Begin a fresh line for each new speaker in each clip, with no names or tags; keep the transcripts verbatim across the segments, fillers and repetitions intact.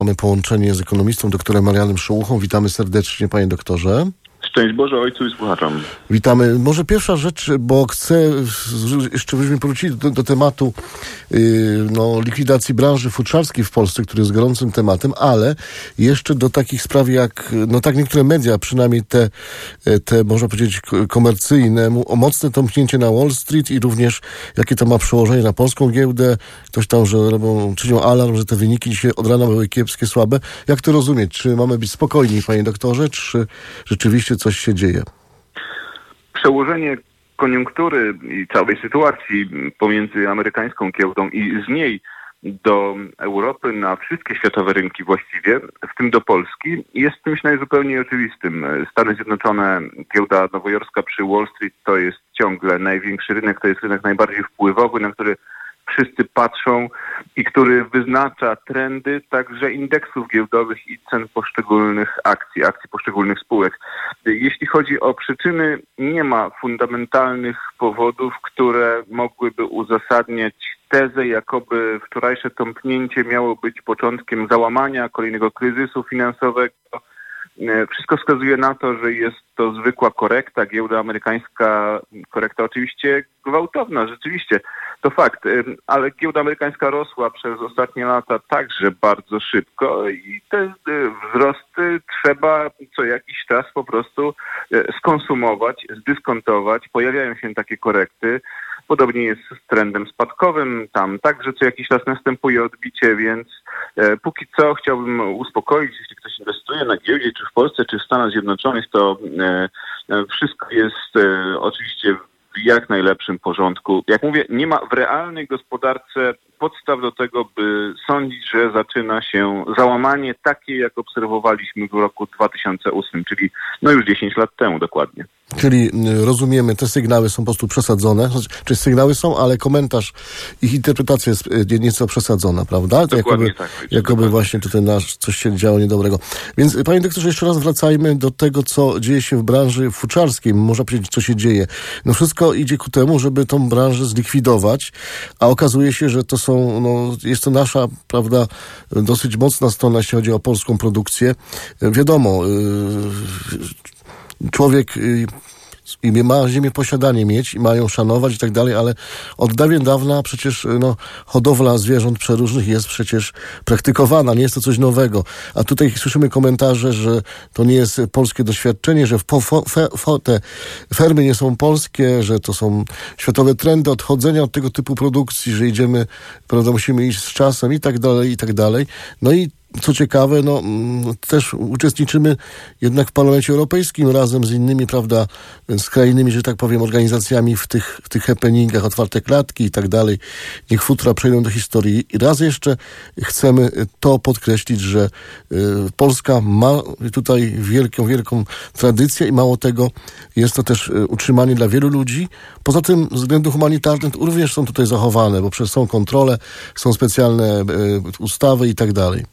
Mamy połączenie z ekonomistą, doktorem Marianem Szołuchą. Witamy serdecznie, panie doktorze.
Szczęść Boże ojcu i słuchaczom.
Witamy. Może pierwsza rzecz, bo chcę jeszcze byśmy wrócili do, do tematu yy, no, likwidacji branży futrzarskiej w Polsce, który jest gorącym tematem, ale jeszcze do takich spraw jak, no tak niektóre media, przynajmniej te, te można powiedzieć komercyjne, o mocne tąpnięcie na Wall Street i również jakie to ma przełożenie na polską giełdę. Ktoś tam, że robią, czynią alarm, że te wyniki dzisiaj od rana były kiepskie, słabe. Jak to rozumieć? Czy mamy być spokojni, panie doktorze, czy rzeczywiście coś się dzieje?
Przełożenie koniunktury i całej sytuacji pomiędzy amerykańską giełdą i z niej do Europy na wszystkie światowe rynki właściwie, w tym do Polski, jest czymś najzupełniej oczywistym. Stany Zjednoczone, giełda nowojorska przy Wall Street to jest ciągle największy rynek, to jest rynek najbardziej wpływowy, na który wszyscy patrzą i który wyznacza trendy także indeksów giełdowych i cen poszczególnych akcji, akcji poszczególnych spółek. Jeśli chodzi o przyczyny, nie ma fundamentalnych powodów, które mogłyby uzasadniać tezę, jakoby wczorajsze tąpnięcie miało być początkiem załamania, kolejnego kryzysu finansowego. Wszystko wskazuje na to, że jest to zwykła korekta, giełda amerykańska, korekta oczywiście gwałtowna, rzeczywiście, to fakt, ale giełda amerykańska rosła przez ostatnie lata także bardzo szybko i te wzrosty trzeba co jakiś czas po prostu skonsumować, zdyskontować, pojawiają się takie korekty. Podobnie jest z trendem spadkowym, tam także co jakiś czas następuje odbicie, więc e, póki co chciałbym uspokoić, jeśli ktoś inwestuje na giełdzie, czy w Polsce, czy w Stanach Zjednoczonych, to e, e, wszystko jest e, oczywiście w jak najlepszym porządku. Jak mówię, nie ma w realnej gospodarce podstaw do tego, by sądzić, że zaczyna się załamanie takie, jak obserwowaliśmy w roku dwa tysiące ósmym, czyli no już dziesięć lat temu dokładnie.
Czyli rozumiemy, te sygnały są po prostu przesadzone. Czy sygnały są, ale komentarz, ich interpretacja jest nieco przesadzona, prawda? To
dokładnie
jakoby,
tak.
Jakoby
dokładnie.
właśnie tutaj nasz coś się działo niedobrego. Więc panie doktorze, jeszcze raz wracajmy do tego, co dzieje się w branży futrzarskiej. Można powiedzieć, co się dzieje. No wszystko idzie ku temu, żeby tą branżę zlikwidować, a okazuje się, że to są, no jest to nasza, prawda, dosyć mocna strona, jeśli chodzi o polską produkcję. Wiadomo, yy, człowiek i ma ziemię posiadanie mieć i mają szanować i tak dalej, ale od dawien dawna przecież no, hodowla zwierząt przeróżnych jest przecież praktykowana, nie jest to coś nowego. A tutaj słyszymy komentarze, że to nie jest polskie doświadczenie, że po, fe, fe, te fermy nie są polskie, że to są światowe trendy odchodzenia od tego typu produkcji, że idziemy, prawda, musimy iść z czasem i tak dalej, i tak dalej. No i co ciekawe, no też uczestniczymy jednak w Parlamencie Europejskim razem z innymi, prawda, skrajnymi, że tak powiem, organizacjami w tych, w tych happeningach, otwarte klatki i tak dalej. Niech futra przejdą do historii. I raz jeszcze chcemy to podkreślić, że y, Polska ma tutaj wielką, wielką tradycję i mało tego, jest to też y, utrzymanie dla wielu ludzi. Poza tym względy humanitarne również są tutaj zachowane, bo przecież są kontrole, są specjalne y, ustawy i tak dalej.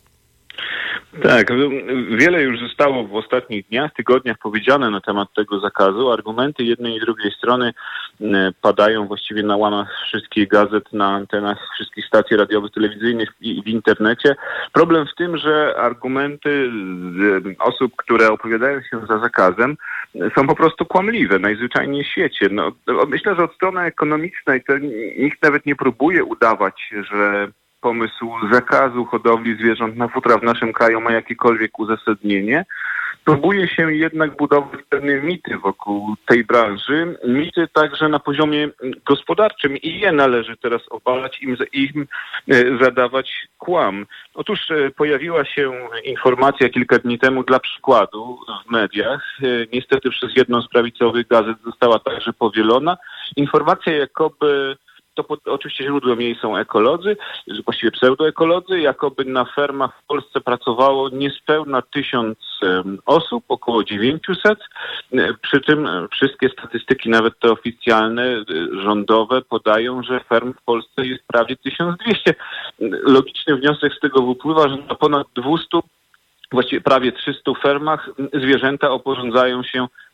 Tak, wiele już zostało w ostatnich dniach, tygodniach powiedziane na temat tego zakazu. Argumenty jednej i drugiej strony padają właściwie na łamach wszystkich gazet, na antenach wszystkich stacji radiowych, telewizyjnych i w internecie. Problem w tym, że argumenty osób, które opowiadają się za zakazem, są po prostu kłamliwe, najzwyczajniej w świecie. No, myślę, że od strony ekonomicznej to nikt nawet nie próbuje udawać, że pomysł zakazu hodowli zwierząt na futra w naszym kraju ma jakiekolwiek uzasadnienie. Próbuje się jednak budować pewne mity wokół tej branży, mity także na poziomie gospodarczym i je należy teraz obalać, im, im zadawać kłam. Otóż pojawiła się informacja kilka dni temu dla przykładu w mediach, niestety przez jedną z prawicowych gazet została także powielona. Informacja jakoby to pod, oczywiście źródłem jej są ekolodzy, właściwie pseudoekolodzy, jakoby na fermach w Polsce pracowało niespełna tysiąc um, osób, około dziewięćset, przy czym wszystkie statystyki, nawet te oficjalne, rządowe, podają, że ferm w Polsce jest prawie tysiąc dwieście. Logiczny wniosek z tego wypływa, że na ponad dwieście, właściwie prawie trzystu fermach zwierzęta oporządzają się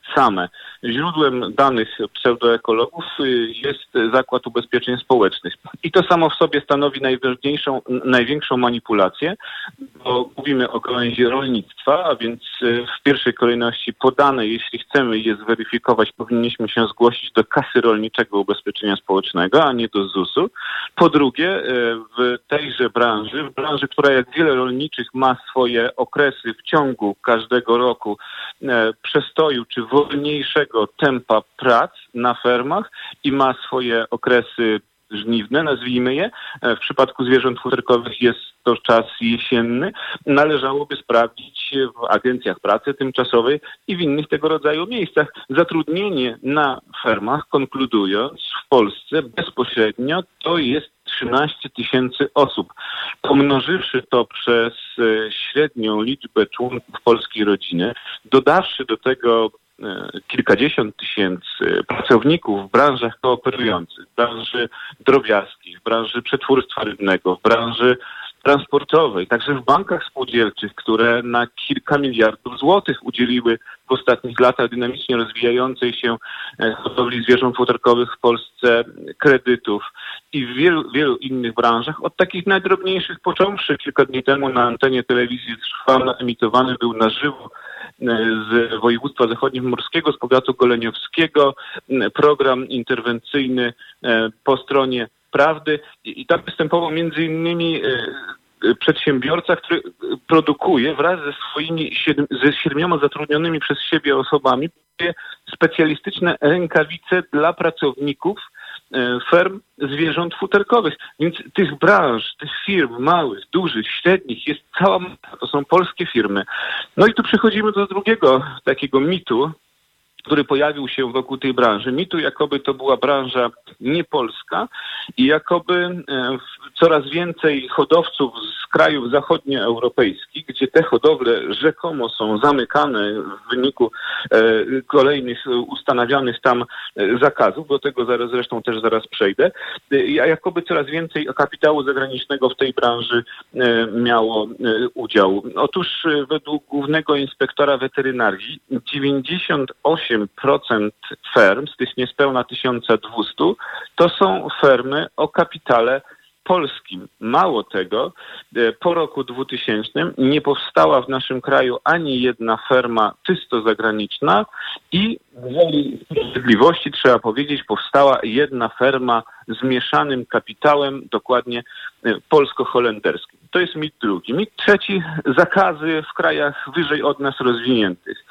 same. Źródłem danych pseudoekologów jest Zakład Ubezpieczeń Społecznych. I to samo w sobie stanowi najważniejszą, największą manipulację, bo mówimy o gałęzi rolnictwa, a więc w pierwszej kolejności podane, jeśli chcemy je zweryfikować, powinniśmy się zgłosić do Kasy Rolniczego Ubezpieczenia Społecznego, a nie do zusu. Po drugie, w tejże branży, w branży, która jak wiele rolniczych ma swoje okresy w ciągu każdego roku przestoju czy wolniejszego tempa prac na fermach i ma swoje okresy żniwne, nazwijmy je. W przypadku zwierząt futerkowych jest to czas jesienny. Należałoby sprawdzić w agencjach pracy tymczasowej i w innych tego rodzaju miejscach. Zatrudnienie na fermach, konkludując, w Polsce bezpośrednio to jest trzynaście tysięcy osób. Pomnożywszy to przez średnią liczbę członków polskiej rodziny, dodawszy do tego kilkadziesiąt tysięcy pracowników w branżach kooperujących, w branży drobiarskiej, w branży przetwórstwa rybnego, w branży transportowej, także w bankach spółdzielczych, które na kilka miliardów złotych udzieliły w ostatnich latach dynamicznie rozwijającej się hodowli zwierząt futerkowych w Polsce kredytów i w wielu, wielu innych branżach, od takich najdrobniejszych począwszy. Kilka dni temu na antenie telewizji Trwam emitowany był na żywo z województwa zachodniomorskiego, z powiatu goleniowskiego, program interwencyjny po stronie Prawdy i tam występował między innymi przedsiębiorca, który produkuje wraz ze swoimi siedm, ze siedmioma zatrudnionymi przez siebie osobami specjalistyczne rękawice dla pracowników ferm zwierząt futerkowych. Więc tych branż, tych firm małych, dużych, średnich jest cała masa. To są polskie firmy. No i tu przechodzimy do drugiego takiego mitu, który pojawił się wokół tej branży. Mitu, jakoby to była branża niepolska i jakoby coraz więcej hodowców z krajów zachodnioeuropejskich, gdzie te hodowle rzekomo są zamykane w wyniku kolejnych ustanawianych tam zakazów, do tego zaraz, zresztą też zaraz przejdę, a jakoby coraz więcej kapitału zagranicznego w tej branży miało udział. Otóż według głównego inspektora weterynarii dziewięćdziesiąt osiem procent ferm, z tych niespełna tysiąc dwieście, to są fermy o kapitale polskim. Mało tego, po roku dwutysięcznym nie powstała w naszym kraju ani jedna ferma czysto zagraniczna i woli sprawiedliwości trzeba powiedzieć, powstała jedna ferma z mieszanym kapitałem, dokładnie polsko-holenderskim. To jest mit drugi. Mit trzeci, zakazy w krajach wyżej od nas rozwiniętych.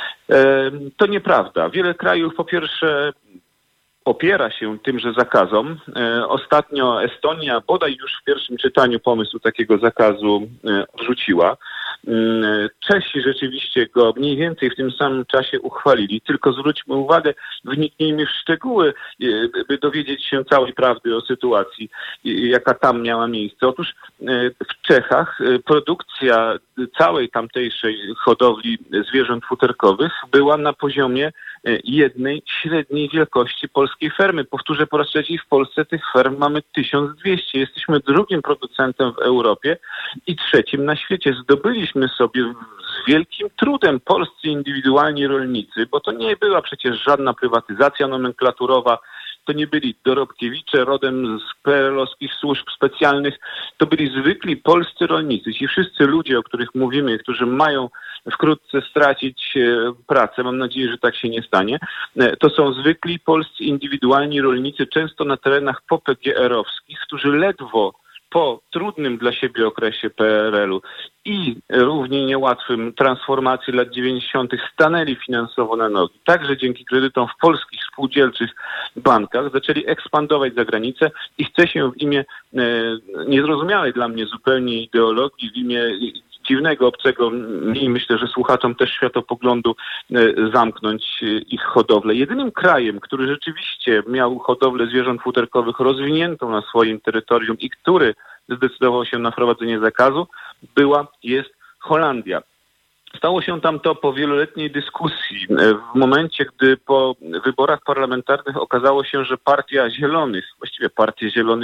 To nieprawda. Wiele krajów po pierwsze opiera się tymże zakazom. Ostatnio Estonia bodaj już w pierwszym czytaniu pomysł takiego zakazu odrzuciła. Czesi rzeczywiście go mniej więcej w tym samym czasie uchwalili. Tylko zwróćmy uwagę, wniknijmy w szczegóły, by dowiedzieć się całej prawdy o sytuacji, jaka tam miała miejsce. Otóż w Czechach produkcja całej tamtejszej hodowli zwierząt futerkowych była na poziomie jednej średniej wielkości polskiej fermy. Powtórzę po raz trzeci, w Polsce tych ferm mamy tysiąc dwieście. Jesteśmy drugim producentem w Europie i trzecim na świecie. Zdobyliśmy sobie z wielkim trudem polscy indywidualni rolnicy, bo to nie była przecież żadna prywatyzacja nomenklaturowa, to nie byli Dorobkiewicze rodem z P R L-owskich służb specjalnych, to byli zwykli polscy rolnicy. Ci wszyscy ludzie, o których mówimy, którzy mają wkrótce stracić pracę, mam nadzieję, że tak się nie stanie, to są zwykli polscy indywidualni rolnicy, często na terenach po P G R-owskich, którzy ledwo po trudnym dla siebie okresie P R L-u i równie niełatwym transformacji lat dziewięćdziesiątych stanęli finansowo na nogi. Także dzięki kredytom w polskich spółdzielczych bankach zaczęli ekspandować za granicę i chce się w imię e, niezrozumiałej dla mnie zupełnie ideologii, w imię dziwnego, obcego i myślę, że słuchaczom też światopoglądu zamknąć ich hodowlę. Jedynym krajem, który rzeczywiście miał hodowlę zwierząt futerkowych rozwiniętą na swoim terytorium i który zdecydował się na wprowadzenie zakazu, była, jest Holandia. Stało się tam to po wieloletniej dyskusji, w momencie, gdy po wyborach parlamentarnych okazało się, że Partia Zielonych, właściwie Partie Zielonych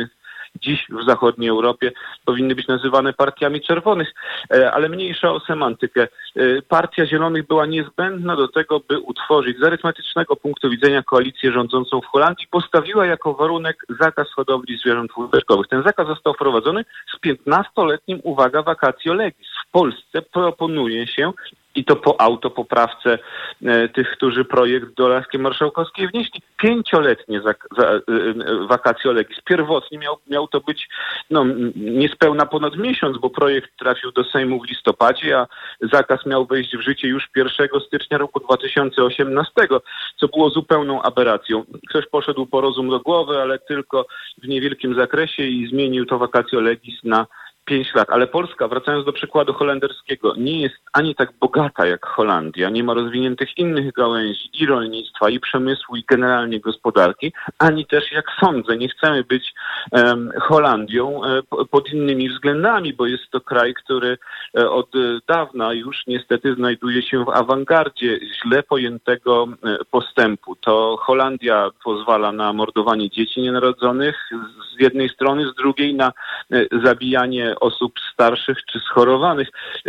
dziś w zachodniej Europie powinny być nazywane partiami czerwonych, ale mniejsza o semantykę. Partia Zielonych była niezbędna do tego, by utworzyć z arytmetycznego punktu widzenia koalicję rządzącą w Holandii. Postawiła jako warunek zakaz hodowli zwierząt futerkowych. Ten zakaz został wprowadzony z piętnastoletnim, uwaga, vacatio legis. W Polsce proponuje się, i to po autopoprawce e, tych, którzy projekt do łaski marszałkowskiej wnieśli, pięcioletnie za, za, e, vacatio legis. Pierwotnie miał, miał to być no, niespełna ponad miesiąc, bo projekt trafił do Sejmu w listopadzie, a zakaz miał wejść w życie już pierwszego stycznia roku dwa tysiące osiemnastego, co było zupełną aberracją. Ktoś poszedł po rozum do głowy, ale tylko w niewielkim zakresie i zmienił to vacatio legis na pięć lat. Ale Polska, wracając do przykładu holenderskiego, nie jest ani tak bogata jak Holandia, nie ma rozwiniętych innych gałęzi i rolnictwa, i przemysłu, i generalnie gospodarki, ani też, jak sądzę, nie chcemy być um, Holandią um, pod innymi względami, bo jest to kraj, który um, od dawna już niestety znajduje się w awangardzie źle pojętego um, postępu. To Holandia pozwala na mordowanie dzieci nienarodzonych z jednej strony, z drugiej na um, zabijanie osób starszych czy schorowanych,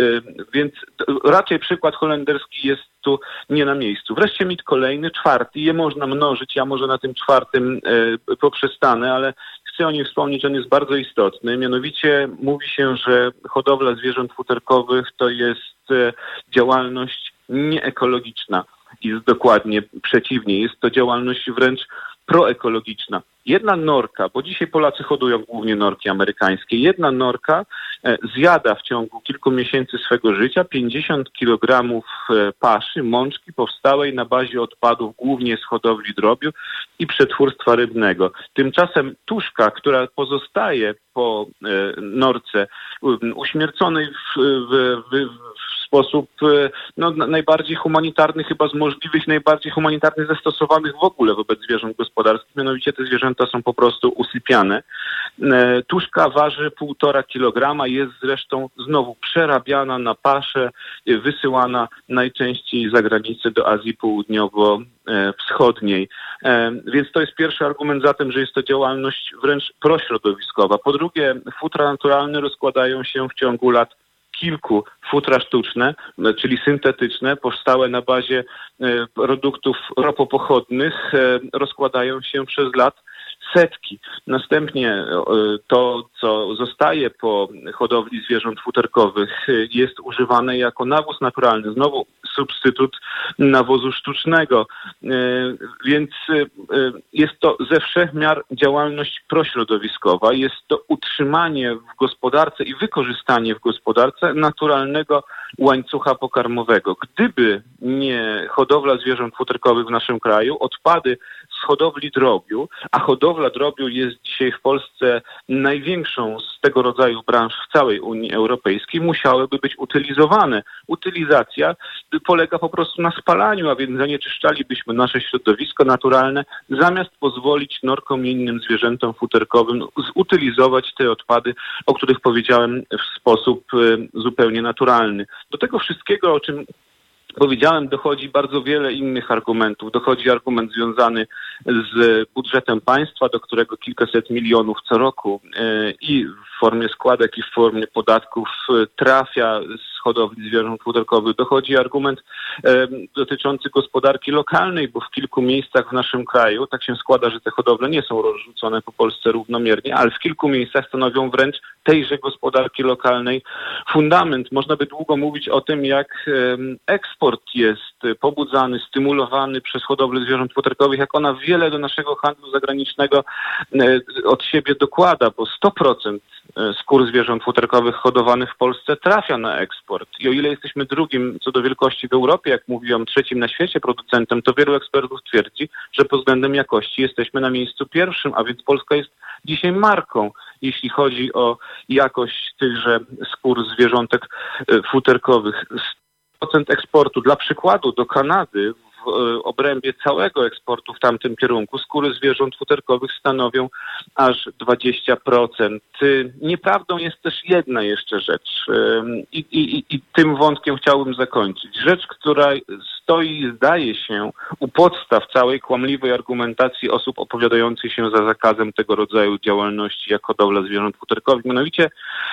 więc raczej przykład holenderski jest tu nie na miejscu. Wreszcie mit kolejny, czwarty, je można mnożyć, ja może na tym czwartym poprzestanę, ale chcę o nim wspomnieć, on jest bardzo istotny, mianowicie mówi się, że hodowla zwierząt futerkowych to jest działalność nieekologiczna. Jest dokładnie przeciwnie, jest to działalność wręcz proekologiczna. Jedna norka, bo dzisiaj Polacy hodują głównie norki amerykańskie, jedna norka zjada w ciągu kilku miesięcy swego życia pięćdziesiąt kilogramów paszy, mączki powstałej na bazie odpadów głównie z hodowli drobiu i przetwórstwa rybnego. Tymczasem tuszka, która pozostaje po norce uśmierconej w, w, w, w sposób no, najbardziej humanitarny, chyba z możliwych najbardziej humanitarnych zastosowanych w ogóle wobec zwierząt gospodarskich, mianowicie te zwierzęta są po prostu usypiane. Tuszka waży półtora kilograma, jest zresztą znowu przerabiana na paszę, wysyłana najczęściej za granicę do Azji Południowo-Wschodniej. Więc to jest pierwszy argument za tym, że jest to działalność wręcz prośrodowiskowa. Po drugie, futra naturalne rozkładają się w ciągu lat kilku. Futra sztuczne, czyli syntetyczne, powstałe na bazie produktów ropopochodnych, rozkładają się przez lat setki. Następnie to, co zostaje po hodowli zwierząt futerkowych, jest używane jako nawóz naturalny. Znowu substytut nawozu sztucznego. Więc jest to ze wszech miar działalność prośrodowiskowa. Jest to utrzymanie w gospodarce i wykorzystanie w gospodarce naturalnego łańcucha pokarmowego. Gdyby nie hodowla zwierząt futerkowych w naszym kraju, odpady z hodowli drobiu, a hodowla drobiu jest dzisiaj w Polsce największą z tego rodzaju branż w całej Unii Europejskiej, musiałyby być utylizowane. Utylizacja polega po prostu na spalaniu, a więc zanieczyszczalibyśmy nasze środowisko naturalne, zamiast pozwolić norkom i innym zwierzętom futerkowym zutylizować te odpady, o których powiedziałem, w sposób zupełnie naturalny. Do tego wszystkiego, o czym powiedziałem, dochodzi bardzo wiele innych argumentów. Dochodzi argument związany z budżetem państwa, do którego kilkaset milionów co roku i w formie składek, i w formie podatków trafia z hodowli zwierząt futerkowych. Dochodzi argument dotyczący gospodarki lokalnej, bo w kilku miejscach w naszym kraju, tak się składa, że te hodowle nie są rozrzucone po Polsce równomiernie, ale w kilku miejscach stanowią wręcz tejże gospodarki lokalnej fundament. Można by długo mówić o tym, jak eksport jest pobudzany, stymulowany przez hodowlę zwierząt futerkowych, jak ona wiele do naszego handlu zagranicznego od siebie dokłada, bo sto procent skór zwierząt futerkowych hodowanych w Polsce trafia na eksport. I o ile jesteśmy drugim co do wielkości w Europie, jak mówiłam, trzecim na świecie producentem, to wielu ekspertów twierdzi, że pod względem jakości jesteśmy na miejscu pierwszym, a więc Polska jest dzisiaj marką, jeśli chodzi o jakość tychże skór zwierzątek futerkowych. sto procent eksportu, dla przykładu, do Kanady w obrębie całego eksportu w tamtym kierunku skóry zwierząt futerkowych stanowią aż dwadzieścia procent. Nieprawdą jest też jedna jeszcze rzecz i, i, i tym wątkiem chciałbym zakończyć. Rzecz, która stoi, zdaje się, u podstaw całej kłamliwej argumentacji osób opowiadających się za zakazem tego rodzaju działalności jak hodowla zwierząt futerkowych. Mianowicie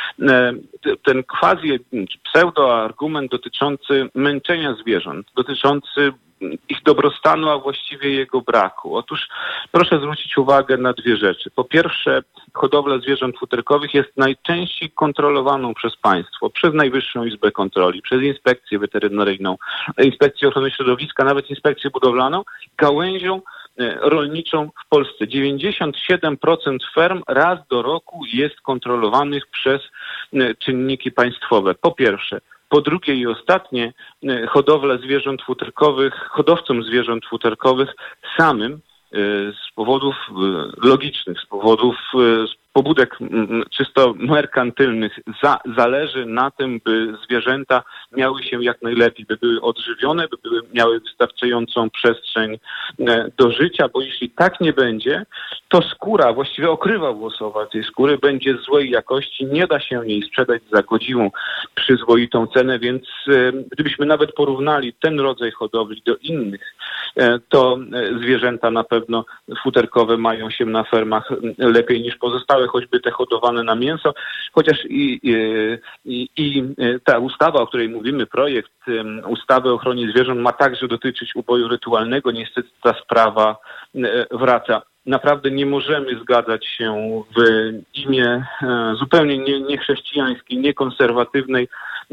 ten quasi pseudoargument dotyczący męczenia zwierząt, dotyczący ich dobrostanu, a właściwie jego braku. Otóż proszę zwrócić uwagę na dwie rzeczy. Po pierwsze, hodowla zwierząt futerkowych jest najczęściej kontrolowaną przez państwo, przez Najwyższą Izbę Kontroli, przez Inspekcję Weterynaryjną, Inspekcję Ochrony Środowiska, nawet Inspekcję Budowlaną, gałęzią rolniczą w Polsce. dziewięćdziesiąt siedem procent ferm raz do roku jest kontrolowanych przez czynniki państwowe. Po pierwsze. Po drugie i ostatnie, hodowla zwierząt futerkowych, hodowcom zwierząt futerkowych samym z powodów logicznych, z powodów z pobudek czysto merkantylnych za, zależy na tym, by zwierzęta miały się jak najlepiej, by były odżywione, by były, miały wystarczającą przestrzeń do życia, bo jeśli tak nie będzie, to skóra, właściwie okrywa włosowa tej skóry będzie złej jakości, nie da się jej sprzedać za godziwą, przyzwoitą cenę, więc gdybyśmy nawet porównali ten rodzaj hodowli do innych, to zwierzęta na pewno futerkowe mają się na fermach lepiej niż pozostałe, choćby te hodowane na mięso, chociaż i, i, i ta ustawa, o której mówimy, projekt ustawy o ochronie zwierząt ma także dotyczyć uboju rytualnego. Niestety ta sprawa wraca. Naprawdę nie możemy zgadzać się w imię zupełnie nie, niechrześcijańskiej, niekonserwatywnej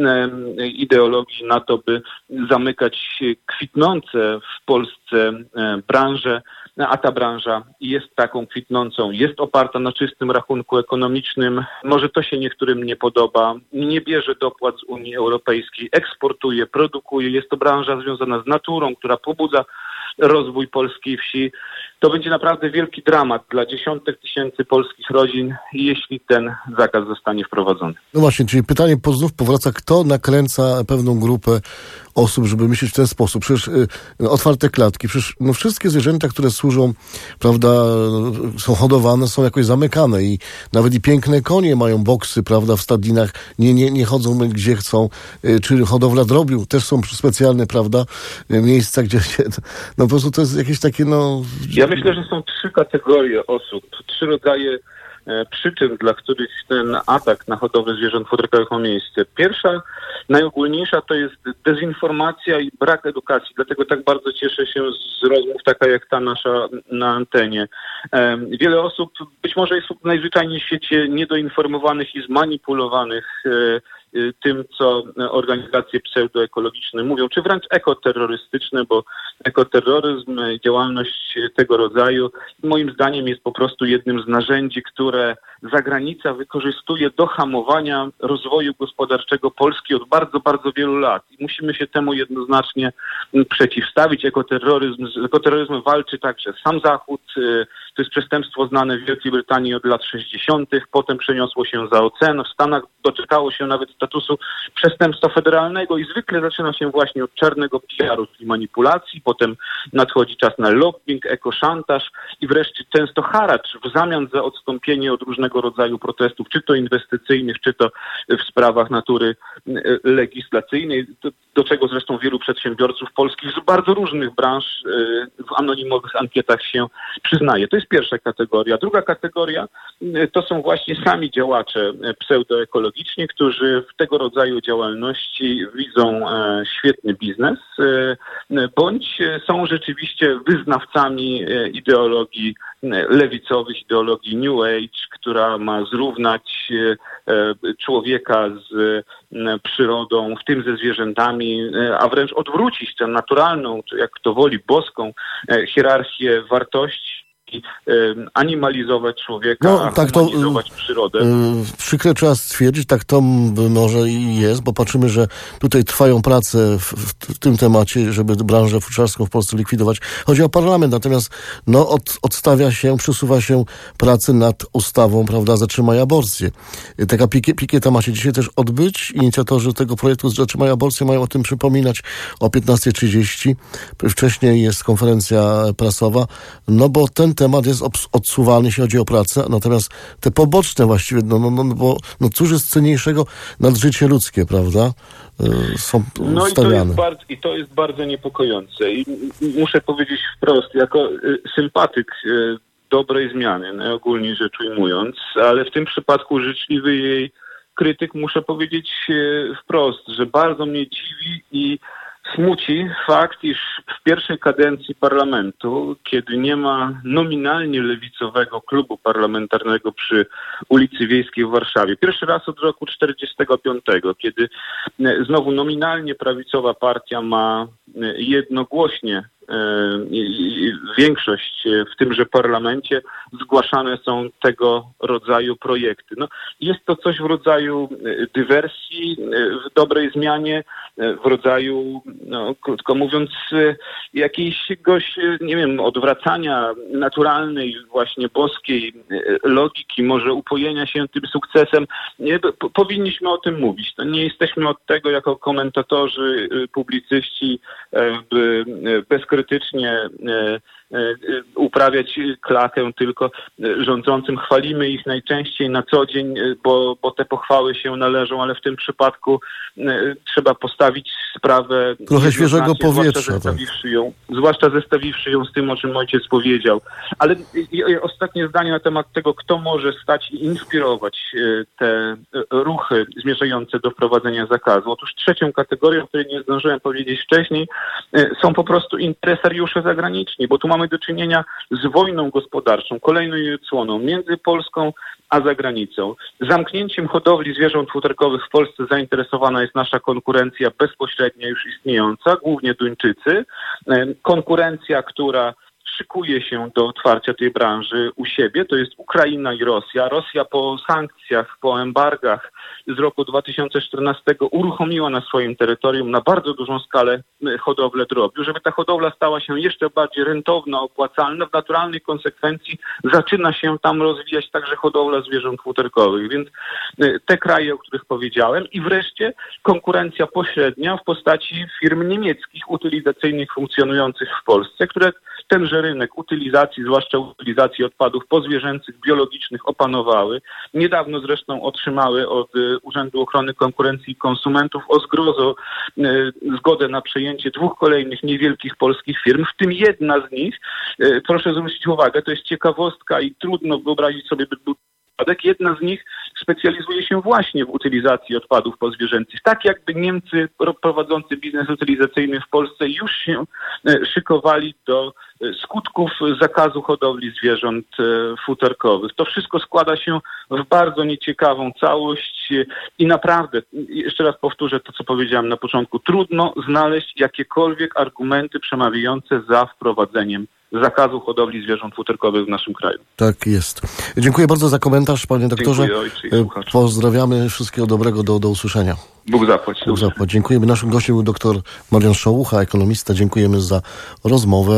ideologii na to, by zamykać kwitnące w Polsce branże, a ta branża jest taką kwitnącą, jest oparta na czystym rachunku ekonomicznym. Może to się niektórym nie podoba, nie bierze dopłat z Unii Europejskiej, eksportuje, produkuje. Jest to branża związana z naturą, która pobudza rozwój polskiej wsi. To będzie naprawdę wielki dramat dla dziesiątek tysięcy polskich rodzin, jeśli ten zakaz zostanie wprowadzony.
No właśnie, czyli pytanie znów powraca, kto nakręca pewną grupę osób, żeby myśleć w ten sposób. Przecież y, otwarte klatki, przecież no, wszystkie zwierzęta, które służą, prawda, są hodowane, są jakoś zamykane i nawet i piękne konie mają boksy, prawda, w stadninach, nie, nie, nie chodzą gdzie chcą, y, czy hodowla drobiu, też są specjalne, prawda, y, miejsca, gdzie się, no po prostu to jest jakieś takie, no...
Ja myślę, że są trzy kategorie osób, trzy rodzaje przyczyn, dla których ten atak na hodowlę zwierząt futerkowych ma miejsce. Pierwsza, najogólniejsza to jest dezinformacja i brak edukacji. Dlatego tak bardzo cieszę się z rozmów taka jak ta nasza na antenie. Wiele osób być może jest najzwyczajniej w świecie niedoinformowanych i zmanipulowanych tym, co organizacje pseudoekologiczne mówią, czy wręcz ekoterrorystyczne, bo ekoterroryzm, działalność tego rodzaju moim zdaniem jest po prostu jednym z narzędzi, które zagranica wykorzystuje do hamowania rozwoju gospodarczego Polski od bardzo, bardzo wielu lat. I musimy się temu jednoznacznie przeciwstawić. Ekoterroryzm, z ekoterroryzmem walczy także sam Zachód. To jest przestępstwo znane w Wielkiej Brytanii od lat sześćdziesiątych. Potem przeniosło się za ocean. W Stanach doczekało się nawet statusu przestępstwa federalnego i zwykle zaczyna się właśnie od czarnego P R u, czyli manipulacji. Potem nadchodzi czas na lobbying, ekoszantaż i wreszcie często haracz w zamian za odstąpienie od różnego rodzaju protestów, czy to inwestycyjnych, czy to w sprawach natury legislacyjnej, do, do czego zresztą wielu przedsiębiorców polskich z bardzo różnych branż w anonimowych ankietach się przyznaje. To jest pierwsza kategoria. Druga kategoria to są właśnie sami działacze pseudoekologiczni, którzy w tego rodzaju działalności widzą świetny biznes, bądź są rzeczywiście wyznawcami ideologii lewicowych, ideologii New Age, która ma zrównać człowieka z przyrodą, w tym ze zwierzętami, a wręcz odwrócić tę naturalną, czy jak kto woli, boską hierarchię wartości, animalizować człowieka,
no, tak to,
humanizować przyrodę.
Yy, przykre trzeba stwierdzić, tak to może i jest, bo patrzymy, że tutaj trwają prace w, w, w tym temacie, żeby branżę futrzarską w Polsce likwidować. Chodzi o parlament, natomiast no, od, odstawia się, przesuwa się prace nad ustawą, prawda, Zatrzymaj aborcję. Taka pikie, pikieta ma się dzisiaj też odbyć. Inicjatorzy tego projektu Zatrzymaj aborcję mają o tym przypominać o piętnasta trzydzieści. Wcześniej jest konferencja prasowa, no bo ten temat jest odsuwalny, jeśli chodzi o pracę, natomiast te poboczne właściwie, no, no, no bo no cóż jest cenniejszego nad życie ludzkie, prawda? są
no
stawiane.
I to, jest bardzo, I to jest bardzo niepokojące. I muszę powiedzieć wprost, jako sympatyk dobrej zmiany, najogólniej rzecz ujmując, ale w tym przypadku życzliwy jej krytyk, muszę powiedzieć wprost, że bardzo mnie dziwi i smuci fakt, iż w pierwszej kadencji parlamentu, kiedy nie ma nominalnie lewicowego klubu parlamentarnego przy ulicy Wiejskiej w Warszawie, pierwszy raz od roku czterdziestego piątego, kiedy znowu nominalnie prawicowa partia ma jednogłośnie większość w tymże parlamencie, zgłaszane są tego rodzaju projekty. No, jest to coś w rodzaju dywersji, w dobrej zmianie, w rodzaju, no, krótko mówiąc, jakiegoś, nie wiem, odwracania naturalnej, właśnie boskiej logiki, może upojenia się tym sukcesem. Nie, powinniśmy o tym mówić. No, nie jesteśmy od tego jako komentatorzy, publicyści, by bezkrytycznie uprawiać klakę tylko rządzącym. Chwalimy ich najczęściej na co dzień, bo, bo te pochwały się należą, ale w tym przypadku trzeba postawić sprawę
trochę świeżego powietrza,
zwłaszcza zestawiwszy, ją, zwłaszcza zestawiwszy ją z tym, o czym ojciec powiedział. Ale i, i ostatnie zdanie na temat tego, kto może stać i inspirować te ruchy zmierzające do wprowadzenia zakazu. Otóż trzecią kategorią, o której nie zdążyłem powiedzieć wcześniej, są po prostu interesariusze zagraniczni, bo tu mamy do czynienia z wojną gospodarczą, kolejną jej odsłoną między Polską a zagranicą. Zamknięciem hodowli zwierząt futerkowych w Polsce zainteresowana jest nasza konkurencja bezpośrednia już istniejąca, głównie Duńczycy. Konkurencja, która szykuje się do otwarcia tej branży u siebie, to jest Ukraina i Rosja. Rosja po sankcjach, po embargach z roku dwa tysiące czternastego uruchomiła na swoim terytorium na bardzo dużą skalę hodowlę drobiu. Żeby ta hodowla stała się jeszcze bardziej rentowna, opłacalna, w naturalnej konsekwencji zaczyna się tam rozwijać także hodowla zwierząt futerkowych. Więc te kraje, o których powiedziałem, i wreszcie konkurencja pośrednia w postaci firm niemieckich utylizacyjnych funkcjonujących w Polsce, które tenże rynek utylizacji, zwłaszcza utylizacji odpadów pozwierzęcych, biologicznych opanowały. Niedawno zresztą otrzymały od Urzędu Ochrony Konkurencji i Konsumentów o zgrozo zgodę na przejęcie dwóch kolejnych niewielkich polskich firm, w tym jedna z nich, proszę zwrócić uwagę, to jest ciekawostka i trudno wyobrazić sobie, by był przypadek, jedna z nich specjalizuje się właśnie w utylizacji odpadów pozwierzęcych. Tak jakby Niemcy prowadzący biznes utylizacyjny w Polsce już się szykowali do skutków zakazu hodowli zwierząt futerkowych. To wszystko składa się w bardzo nieciekawą całość i naprawdę, jeszcze raz powtórzę to, co powiedziałem na początku, trudno znaleźć jakiekolwiek argumenty przemawiające za wprowadzeniem zakazu hodowli zwierząt futerkowych w naszym kraju.
Tak jest. Dziękuję bardzo za komentarz, panie doktorze.
Dziękuję, ojcze i słuchacz.
Pozdrawiamy, wszystkiego dobrego, do, do usłyszenia.
Bóg zapłać.
Bóg zapłać. Dziękujemy. Naszym gościem był dr Mariusz Szołucha, ekonomista. Dziękujemy za rozmowę.